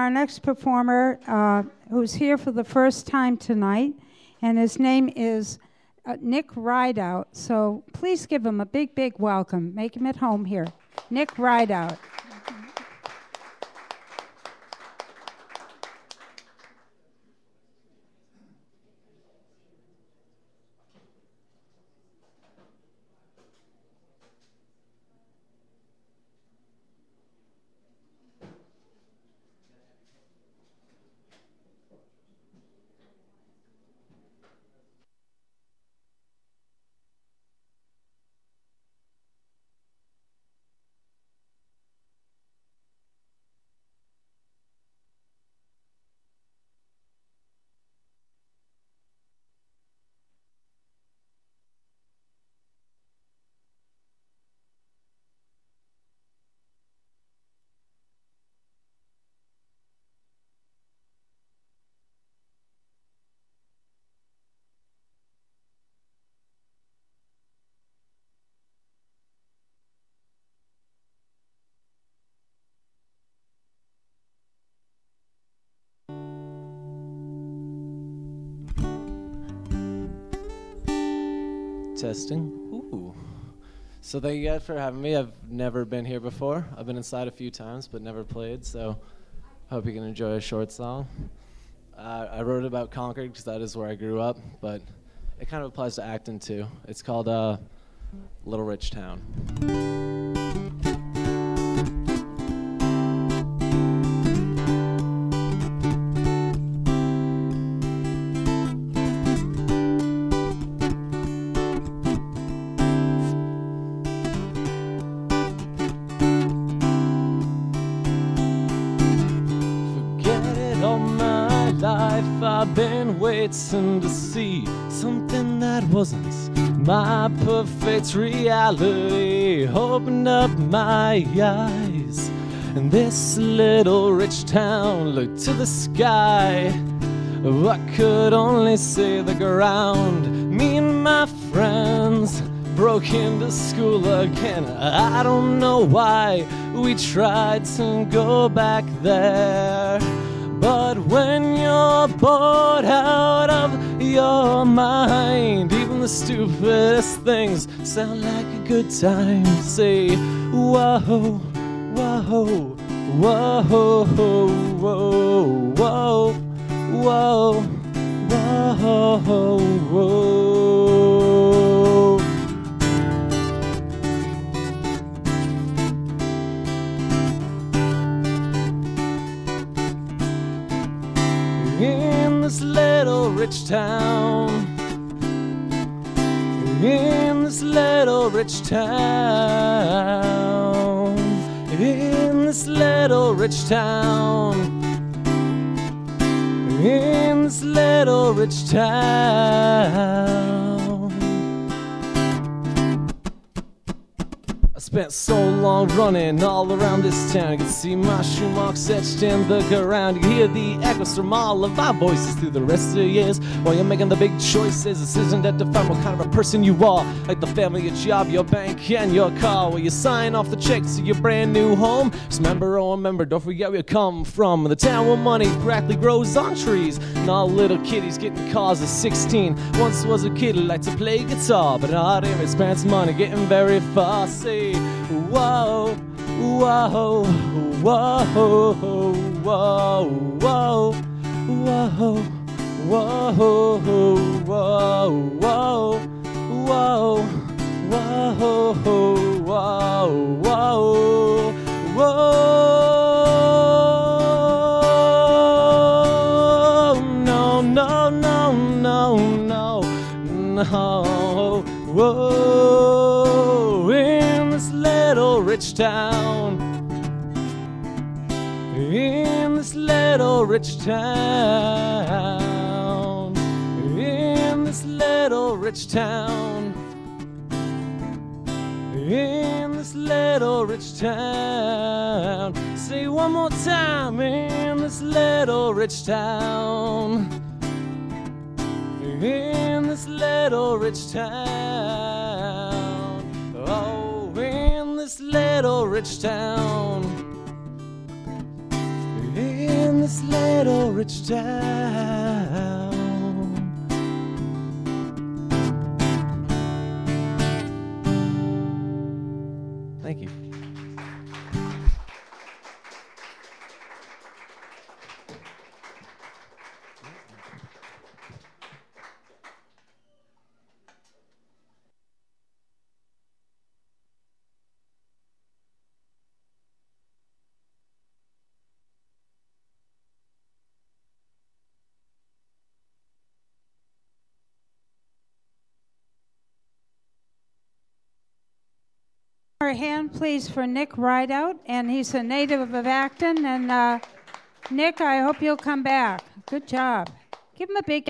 our next performer, who's here for the first time tonight, and his name is Nick Rideout. So please give him a big, big welcome. Make him at home here. Nick Rideout. Testing. Ooh. So thank you guys for having me. I've never been here before. I've been inside a few times, but never played, so hope you can enjoy a short song. I wrote about Concord because that is where I grew up, but it kind of applies to Acton too. It's called Little Rich Town. I've been waiting to see something that wasn't my perfect reality. Opened up my eyes, and this little rich town looked to the sky. I could only see the ground. Me and my friends broke into school again. I don't know why we tried to go back there. But when you're bored out of your mind, even the stupidest things sound like a good time. Say, whoa, whoa, whoa, whoa, whoa, whoa, whoa, whoa. In this little rich town, in this little rich town, in this little rich town, in this little rich town. Spent so long running all around this town. You can see my shoe marks etched in the ground. You can hear the echoes from all of our voices through the rest of the years. While you're making the big choices, this isn't that define what kind of a person you are. Like the family, your job, your bank, and your car. While you sign off the checks to your brand new home. Just remember, oh remember, don't forget where you come from. The town where money practically grows on trees. And all little kiddies getting cars at 16. Once was a kid who liked to play guitar, but not in his parents' money getting very far. See, whoa, whoa, whoa, whoa, whoa, whoa, whoa, whoa, whoa, whoa, whoa, no, no, no, no, no, no, whoa, in this little rich town, in this little rich town, in this little rich town, in this little rich town. Say one more time, in this little rich town, in this little rich town. Oh, in this little rich town, in this little rich town. Thank you. A hand, please, for Nick Rideout, and he's a native of Acton. And Nick, I hope you'll come back. Good job. Give him a big